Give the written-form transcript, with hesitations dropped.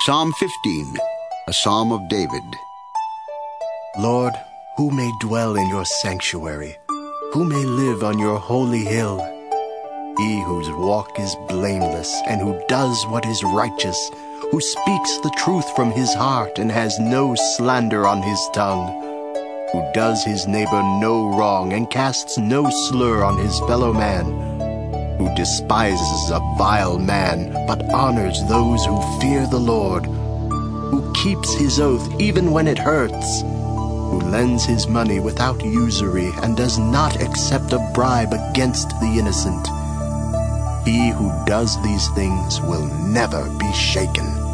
Psalm 15, a psalm of David. Lord, who may dwell in your sanctuary? Who may live on your holy hill? He whose walk is blameless and who does what is righteous, who speaks the truth from his heart and has no slander on his tongue, who does his neighbor no wrong and casts no slur on his fellow man, who despises a vile man but honors those who fear the Lord, who keeps his oath even when it hurts, who lends his money without usury and does not accept a bribe against the innocent. He who does these things will never be shaken.